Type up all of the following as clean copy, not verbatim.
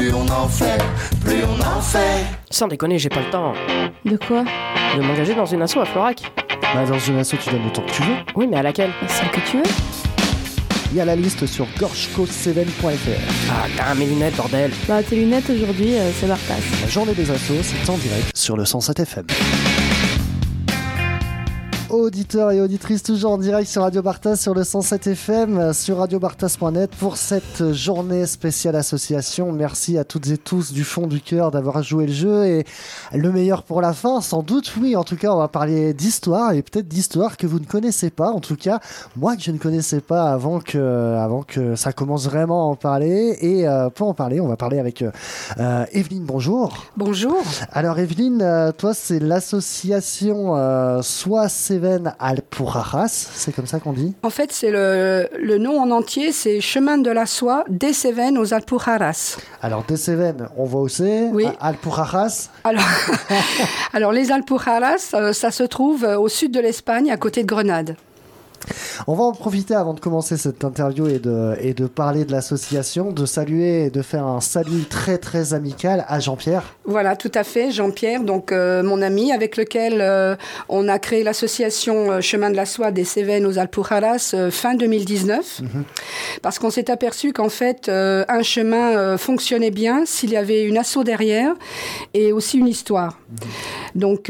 plus on en fait, plus on en fait. Sans déconner, j'ai pas le temps De quoi? de m'engager dans une asso à Florac. Bah, dans une asso, tu donnes le temps que tu veux. Oui, mais à laquelle? Celle que tu veux? Il y a la liste sur gorgeco7.fr. Ah, t'as mes lunettes, bordel. Bah, tes lunettes aujourd'hui, c'est Bartas. La journée des assos, c'est en direct sur le 107 FM. Auditeurs et auditrices, toujours en direct sur Radio Bartas, sur le 107 FM, sur radiobartas.net pour cette journée spéciale association. Merci à toutes et tous du fond du cœur d'avoir joué le jeu, et le meilleur pour la fin, sans doute. Oui, en tout cas, on va parler d'histoire, et peut-être d'histoire que vous ne connaissez pas. En tout cas, moi que je ne connaissais pas avant que ça commence vraiment à en parler. Et pour en parler, on va parler avec Evelyne. Bonjour. Bonjour. Alors Evelyne, toi c'est l'association Soie Cévennes Alpujarras, c'est comme ça qu'on dit? En fait, c'est le nom en entier, c'est Chemin de la Soie des Cévennes aux Alpujarras. Alors des Cévennes, on voit où c'est? Oui. Alpujarras. Alors les Alpujarras, ça se trouve au sud de l'Espagne, à côté de Grenade. On va en profiter avant de commencer cette interview et de parler de l'association, de saluer et de faire un salut très très amical à Jean-Pierre. Voilà, tout à fait, Jean-Pierre, donc mon ami avec lequel on a créé l'association Chemin de la Soie des Cévennes aux Alpujarras fin 2019, parce qu'on s'est aperçu qu'en fait un chemin fonctionnait bien s'il y avait une asso derrière et aussi une histoire. Donc,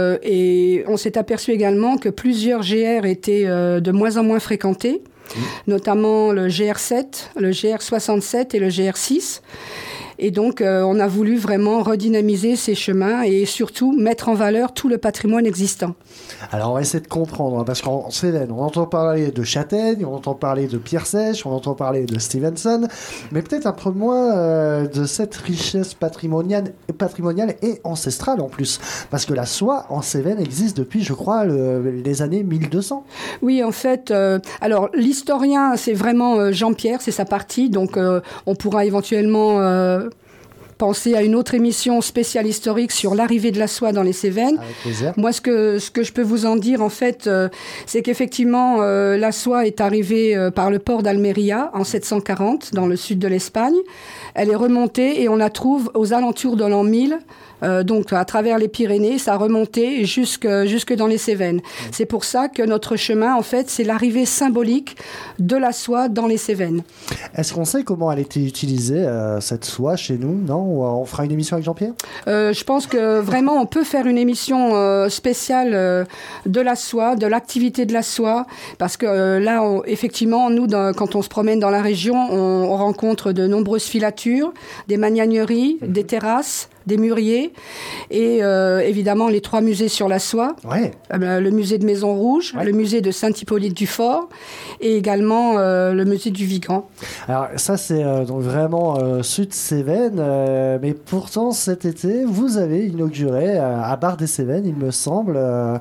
et on s'est aperçu également que plusieurs GR étaient de moins en moins fréquentés, notamment le GR7, le GR67 et le GR6. Et donc, on a voulu vraiment redynamiser ces chemins et surtout mettre en valeur tout le patrimoine existant. Alors, on va essayer de comprendre, parce qu'en Cévennes, on entend parler de Châtaigne, on entend parler de Pierre Sèche, on entend parler de Stevenson, mais peut-être un peu moins de cette richesse patrimoniale et ancestrale en plus. Parce que la soie en Cévennes existe depuis, je crois, les années 1200. Oui, en fait, alors l'historien, c'est vraiment Jean-Pierre, c'est sa partie, donc on pourra éventuellement penser à une autre émission spéciale historique sur l'arrivée de la soie dans les Cévennes. Avec plaisir. Moi, ce que je peux vous en dire, en fait, c'est qu'effectivement, la soie est arrivée par le port d'Almeria en 740, dans le sud de l'Espagne. Elle est remontée et on la trouve aux alentours de l'an 1000. Donc à travers les Pyrénées, ça a remonté jusque dans les Cévennes. C'est pour ça que notre chemin, en fait, c'est l'arrivée symbolique de la soie dans les Cévennes. Est-ce qu'on sait comment elle était utilisée, cette soie, chez nous? Non? On fera une émission avec Jean-Pierre? Je pense que vraiment, on peut faire une émission spéciale de la soie, de l'activité de la soie, parce que là, effectivement, nous, quand on se promène dans la région, on rencontre de nombreuses filatures, des magnaneries, des terrasses, des mûriers et évidemment les 3 musées sur la soie. Ouais. Le musée de Maison Rouge, le musée de Saint-Hippolyte-du-Fort et également le musée du Vigan. Alors ça c'est donc vraiment sud Cévennes, mais pourtant cet été vous avez inauguré à Bar-des-Cévennes, il me semble.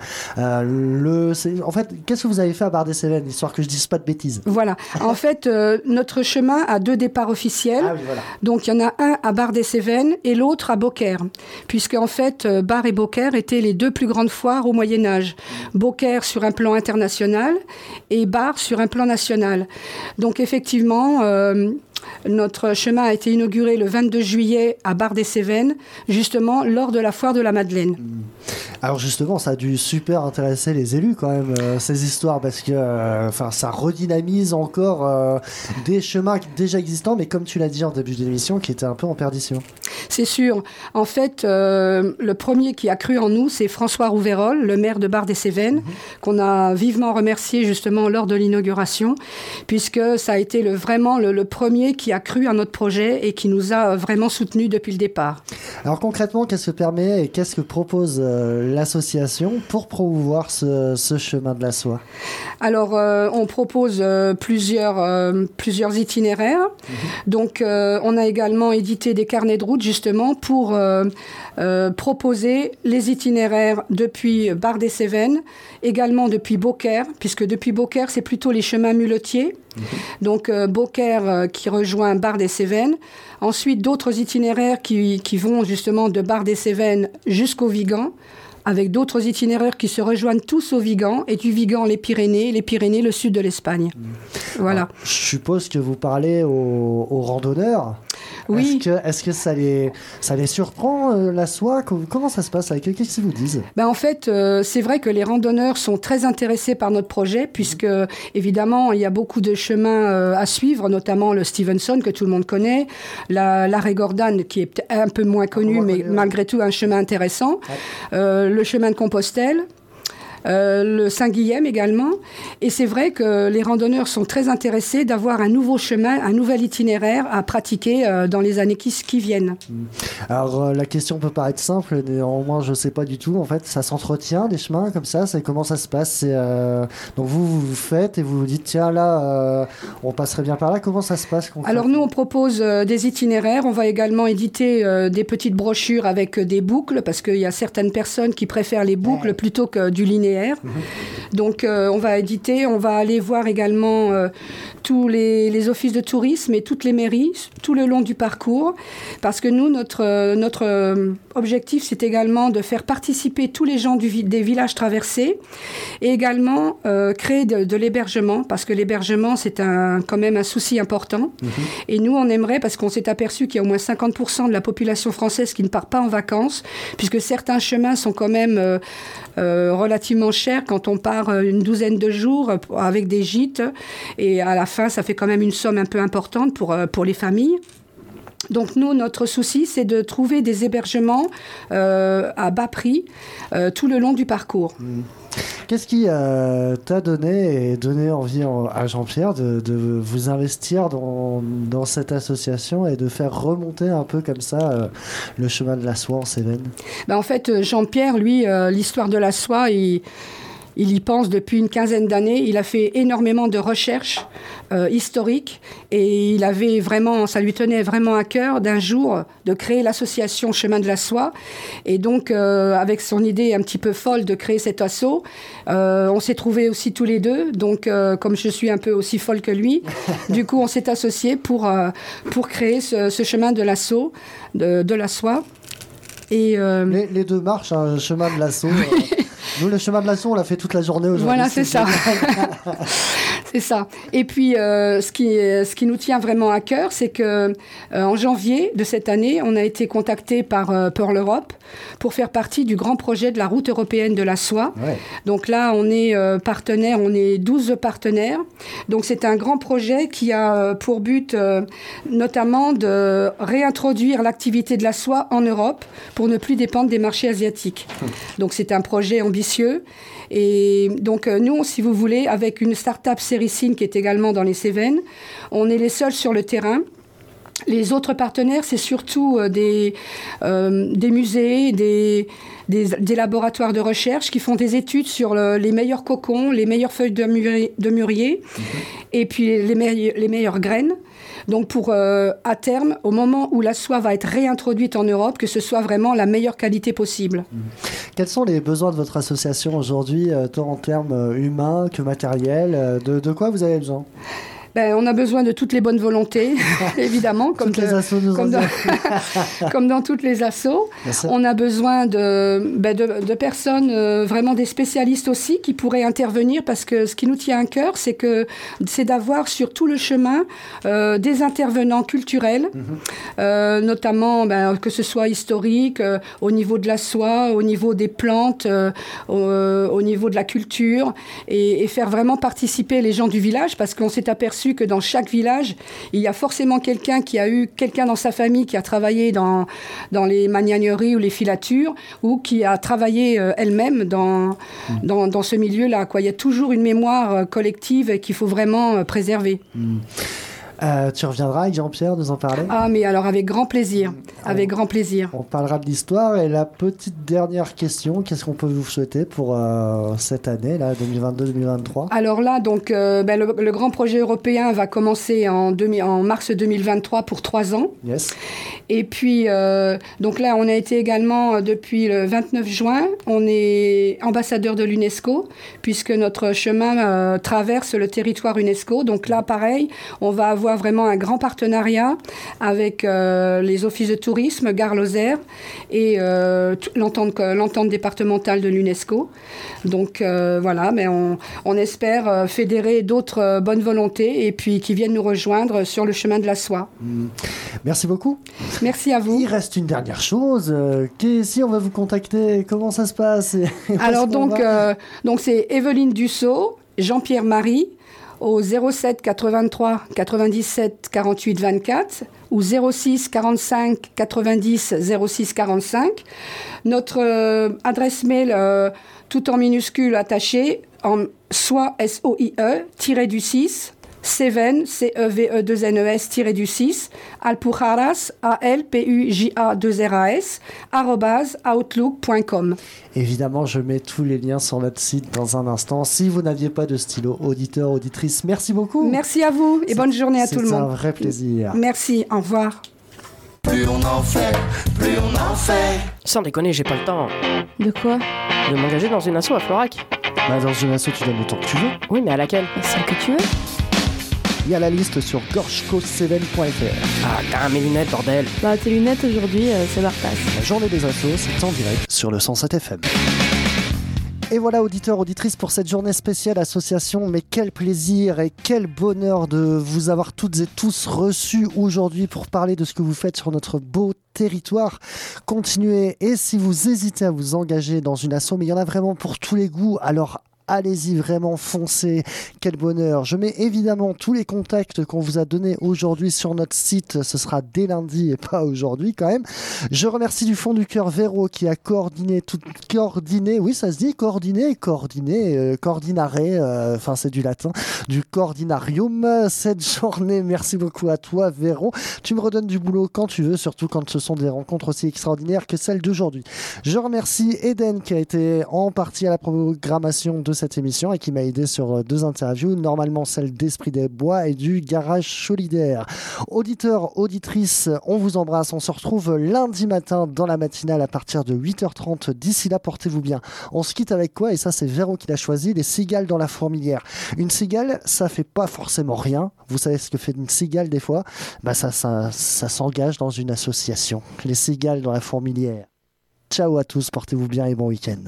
En fait, qu'est-ce que vous avez fait à Bar-des-Cévennes, histoire que je dise pas de bêtises? Voilà. En fait, notre chemin a 2 départs officiels. Ah oui, voilà. Donc il y en a un à Bar-des-Cévennes et l'autre à Beaucaire. Puisque en fait, Bar et Beaucaire étaient les 2 plus grandes foires au Moyen-Âge. Beaucaire sur un plan international et Bar sur un plan national. Donc effectivement, notre chemin a été inauguré le 22 juillet à Bar-des-Cévennes, justement lors de la foire de la Madeleine. Alors justement, ça a dû super intéresser les élus quand même, ces histoires, parce que ça redynamise encore des chemins déjà existants, mais comme tu l'as dit en début d'émission, qui étaient un peu en perdition. C'est sûr. En fait, le premier qui a cru en nous, c'est François Rouveyrol, le maire de Bar-des-Cévennes, qu'on a vivement remercié justement lors de l'inauguration, puisque ça a été vraiment le premier qui a cru à notre projet et qui nous a vraiment soutenus depuis le départ. Alors concrètement, qu'est-ce que permet et qu'est-ce que propose l'association pour promouvoir ce chemin de la soie? Alors, on propose plusieurs itinéraires. Donc, on a également édité des carnets de route justement pour proposer les itinéraires depuis Bar-des-Cévennes, également depuis Beaucaire, puisque depuis Beaucaire, c'est plutôt les chemins muletiers. Donc, Beaucaire qui rejoint Bar-des-Cévennes. Ensuite, d'autres itinéraires qui vont justement de Bar-des-Cévennes jusqu'au Vigan, avec d'autres itinéraires qui se rejoignent tous au Vigan, et du Vigan les Pyrénées, le sud de l'Espagne. Voilà. Alors, je suppose que vous parlez aux randonneurs. Oui. Est-ce que ça les surprend, la soie? Comment ça se passe avec eux? Qu'est-ce qu'ils vous disent? En fait, c'est vrai que les randonneurs sont très intéressés par notre projet, puisque évidemment, il y a beaucoup de chemins à suivre, notamment le Stevenson, que tout le monde connaît, l'arrêt Gordon, qui est un peu moins connu, mais malgré tout un chemin intéressant, le chemin de Compostelle, le Saint-Guilhem également. Et c'est vrai que les randonneurs sont très intéressés d'avoir un nouveau chemin, un nouvel itinéraire à pratiquer dans les années qui viennent. Alors, la question peut paraître simple, néanmoins, je ne sais pas du tout. En fait, ça s'entretient, des chemins comme ça? Comment ça se passe? Donc, vous faites et vous vous dites, tiens, là, on passerait bien par là. Comment ça se passe? Alors, nous, on propose des itinéraires. On va également éditer des petites brochures avec des boucles, parce qu'il y a certaines personnes qui préfèrent les boucles plutôt que du linéaire. Donc, on va éditer, on va aller voir également tous les offices de tourisme et toutes les mairies tout le long du parcours, parce que nous, notre objectif, c'est également de faire participer tous les gens des villages traversés et également créer de l'hébergement, parce que l'hébergement, c'est quand même un souci important. Et nous, on aimerait, parce qu'on s'est aperçu qu'il y a au moins 50% de la population française qui ne part pas en vacances, puisque certains chemins sont quand même relativement cher quand on part une douzaine de jours avec des gîtes, et à la fin ça fait quand même une somme un peu importante pour les familles. Donc nous, notre souci, c'est de trouver des hébergements à bas prix tout le long du parcours. Qu'est-ce qui t'a donné envie à Jean-Pierre de vous investir dans cette association et de faire remonter un peu comme ça le chemin de la soie en Cévennes? En fait, Jean-Pierre, lui, l'histoire de la soie, il y pense depuis une quinzaine d'années. Il a fait énormément de recherches historiques et ça lui tenait vraiment à cœur d'un jour de créer l'association Chemin de la Soie. Et donc, avec son idée un petit peu folle de créer cet asso, on s'est trouvés aussi tous les deux. Donc, comme je suis un peu aussi folle que lui, du coup, on s'est associés pour créer ce chemin de l'asso, de la soie. Et, les deux marches, un chemin de l'asso. Nous, le chemin de l'asso, on l'a fait toute la journée aujourd'hui. Voilà, c'est ça. C'est ça. Et puis, ce qui nous tient vraiment à cœur, c'est que en janvier de cette année, on a été contacté par Pearl Europe pour faire partie du grand projet de la route européenne de la soie. Ouais. Donc là, on est partenaire, on est 12 partenaires. Donc c'est un grand projet qui a pour but notamment de réintroduire l'activité de la soie en Europe pour ne plus dépendre des marchés asiatiques. Donc c'est un projet ambitieux. Et donc nous, si vous voulez, avec une start-up Séricine qui est également dans les Cévennes, on est les seuls sur le terrain. Les autres partenaires, c'est surtout des musées, des laboratoires de recherche qui font des études sur les meilleurs cocons, les meilleures feuilles de mûrier et puis les meilleures graines. Donc pour, à terme, au moment où la soie va être réintroduite en Europe, que ce soit vraiment la meilleure qualité possible. Quels sont les besoins de votre association aujourd'hui, tant en termes humains que matériels? De quoi vous avez besoin? On a besoin de toutes les bonnes volontés, évidemment, comme dans toutes les assos. On a besoin de personnes, vraiment des spécialistes aussi, qui pourraient intervenir, parce que ce qui nous tient à cœur, c'est d'avoir sur tout le chemin des intervenants culturels, notamment que ce soit historique, au niveau de la soie, au niveau des plantes, au niveau de la culture, et faire vraiment participer les gens du village, parce qu'on s'est aperçu que dans chaque village, il y a forcément quelqu'un qui a eu quelqu'un dans sa famille qui a travaillé dans les magnagneries ou les filatures, ou qui a travaillé elle-même dans ce milieu-là. Il y a toujours une mémoire collective qu'il faut vraiment préserver. Tu reviendras avec Jean-Pierre nous en parler? Ah, mais alors avec grand plaisir. Avec grand plaisir. On parlera de l'histoire. Et la petite dernière question, qu'est-ce qu'on peut vous souhaiter pour cette année, là, 2022-2023? Alors là, donc, le grand projet européen va commencer en mars 2023 pour 3 ans. Yes. Et puis, donc là, on a été également, depuis le 29 juin, on est ambassadeur de l'UNESCO, puisque notre chemin traverse le territoire UNESCO. Donc là, pareil, on va avoir vraiment un grand partenariat avec les offices de tourisme, Gare Lozère, et l'entente départementale de l'UNESCO. Donc voilà, mais on espère fédérer d'autres bonnes volontés et puis qui viennent nous rejoindre sur le chemin de la soie. Merci beaucoup. Merci à vous. Il reste une dernière chose. Si on va vous contacter, comment ça se passe? Alors donc c'est Evelyne Dussault, Jean-Pierre Marie, au 07 83 97 48 24 ou 06 45 90 06 45. Notre adresse mail, tout en minuscule attaché, en soie SOIE-du-6, Seven, CEVE2NES-du-6, Alpujarras, ALPUJA2RAS, @outlook.com. Évidemment, je mets tous les liens sur notre site dans un instant. Si vous n'aviez pas de stylo, auditeur, auditrice, merci beaucoup. Merci à vous et bonne journée à tout le monde. C'est un vrai plaisir. Merci, au revoir. Plus on en fait, plus on en fait. Sans déconner, j'ai pas le temps De quoi? de m'engager dans une asso à Florac. Bah, dans une asso, tu donnes le temps que tu veux. Oui, mais à laquelle? Celle que tu veux. Il y a la liste sur gorgeco7.fr. Ah, t'as mes lunettes, bordel. Bah, tes lunettes aujourd'hui, c'est Bartas. La journée des assos, c'est en direct sur le 107 FM. Et voilà, auditeurs, auditrices, pour cette journée spéciale association. Mais quel plaisir et quel bonheur de vous avoir toutes et tous reçus aujourd'hui pour parler de ce que vous faites sur notre beau territoire. Continuez, et si vous hésitez à vous engager dans une asso, mais il y en a vraiment pour tous les goûts, alors allez-y, vraiment, foncez, quel bonheur. Je mets évidemment tous les contacts qu'on vous a donnés aujourd'hui sur notre site, ce sera dès lundi et pas aujourd'hui quand même. Je remercie du fond du cœur Véro qui a coordonné, oui ça se dit, coordinare, enfin c'est du latin, du coordinarium cette journée. Merci beaucoup à toi Véro, tu me redonnes du boulot quand tu veux, surtout quand ce sont des rencontres aussi extraordinaires que celles d'aujourd'hui. Je remercie Eden qui a été en partie à la programmation de cette émission et qui m'a aidé sur 2 interviews, normalement celle d'Esprit des Bois et du Garage Solidaire. Auditeurs, auditrices, on vous embrasse, on se retrouve lundi matin dans la matinale à partir de 8h30. D'ici là, portez-vous bien. On se quitte avec quoi? Et ça, c'est Véro qui l'a choisi, les cigales dans la fourmilière. Une cigale, ça fait pas forcément rien. Vous savez ce que fait une cigale des fois? Bah ça s'engage dans une association. Les cigales dans la fourmilière. Ciao à tous, portez-vous bien et bon week-end.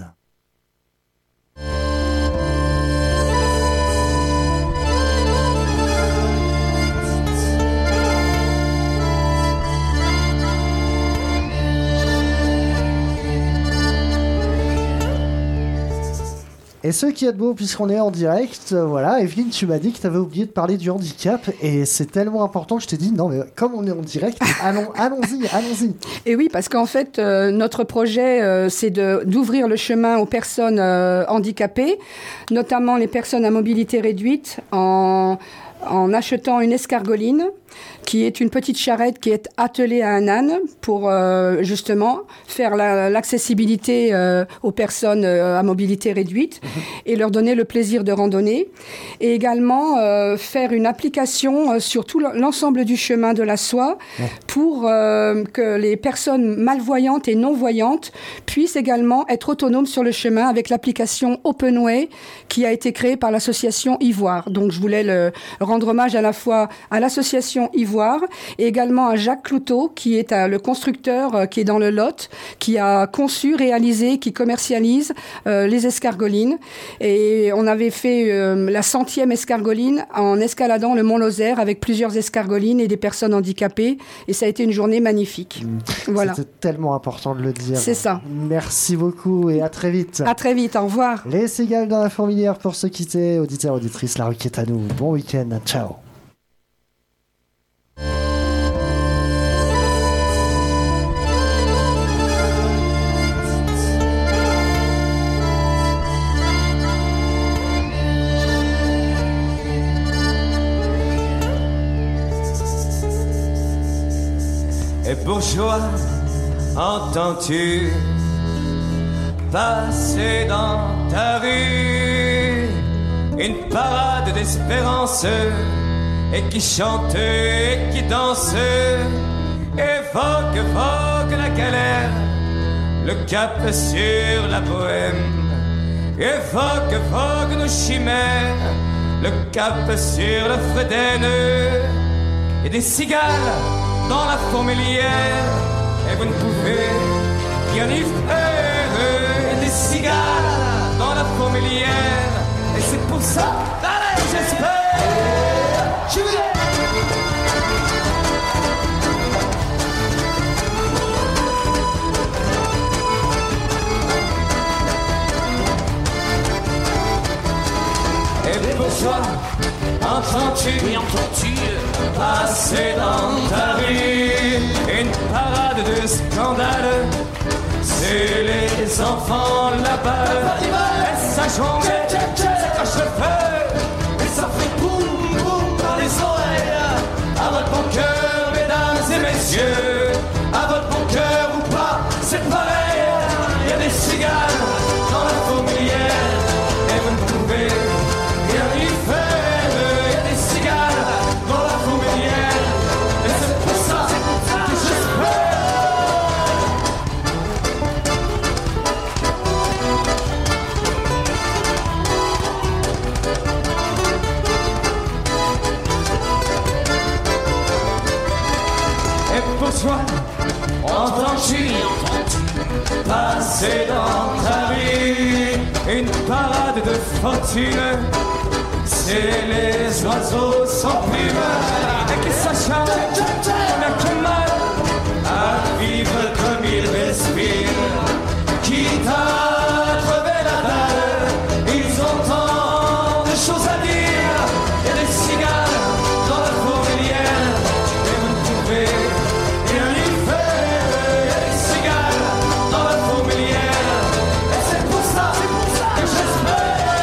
Et ce qui est beau, puisqu'on est en direct, voilà, Evelyne, tu m'as dit que tu avais oublié de parler du handicap, et c'est tellement important que je t'ai dit, non mais comme on est en direct, allons-y. Et oui, parce qu'en fait, notre projet, c'est d'ouvrir le chemin aux personnes handicapées, notamment les personnes à mobilité réduite, en achetant une escargoline, qui est une petite charrette qui est attelée à un âne pour justement faire l'accessibilité aux personnes à mobilité réduite et leur donner le plaisir de randonner. Et également faire une application sur tout l'ensemble du chemin de la soie pour que les personnes malvoyantes et non-voyantes puissent également être autonomes sur le chemin avec l'application Openway qui a été créée par l'association Ivoire. Donc je voulais rendre hommage à la fois à l'association Ivoire et également à Jacques Cloutot qui est le constructeur qui est dans le Lot, qui a conçu, réalisé, qui commercialise les escargolines. Et on avait fait la 100e escargoline en escaladant le Mont Lozère avec plusieurs escargolines et des personnes handicapées. Et ça a été une journée magnifique. Voilà. C'était tellement important de le dire. C'est ça. Merci beaucoup et à très vite. À très vite, au revoir. Les cigales dans la fourmilière pour se quitter. Auditeurs, auditrices, la rue qui est à nous. Bon week-end, ciao. Et bourgeois, entends-tu passer dans ta rue une parade d'espérance et qui chante et qui danse, évoque vogue la galère, le cap sur la bohème. Et vogue nos chimères, le cap sur le Frédène. Et des cigales dans la fourmilière, et vous ne pouvez rien y faire. Et des cigales dans la fourmilière, et c'est pour ça que j'espère. Je vous aime. Et pour toi, entends-tu passer dans ta rue une parade de scandale? C'est les enfants là-bas, et ça jongle, ça cache le feu, et ça fait boum boum dans les oreilles. À votre bon cœur, mesdames et messieurs, à votre bon cœur ou pas, c'est pareil. Il y a des cigales dans la fourmilière, et vous ne pouvez rien y faire. Il y a des cigales dans la fourmilière, et c'est pour ça que j'espère. Et pour toi, entends-tu passer dans ta rue une parade de fortune? C'est les oiseaux sans plume et qui s'acharnent comme un chemin à vivre comme ils respirent. Quitte à crever la dalle, ils ont tant de choses à dire. Il y a des cigales dans la fourmilière, et vous ne pouvez rien y faire. Il y a des cigales dans la fourmilière, et c'est pour ça que j'espère.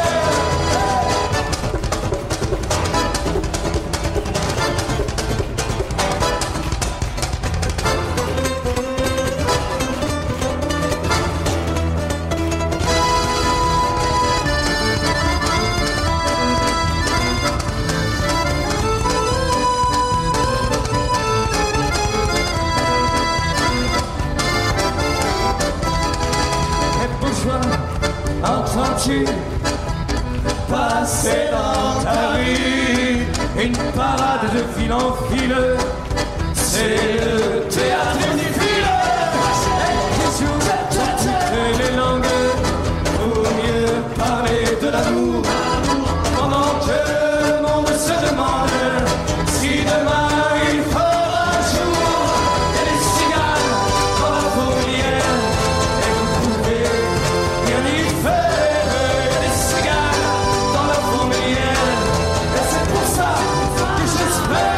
Entends-tu passer dans ta rue une parade de fil en fil? C'est le théâtre du fil qui joue toutes les langues pour mieux parler de l'amour, pendant que le monde se demande si demain il fera jour. Il y a des cigales dans la fourmilière, et vous pouvez rien y faire. Il y a des cigales dans la fourmilière, et c'est pour ça que j'espère.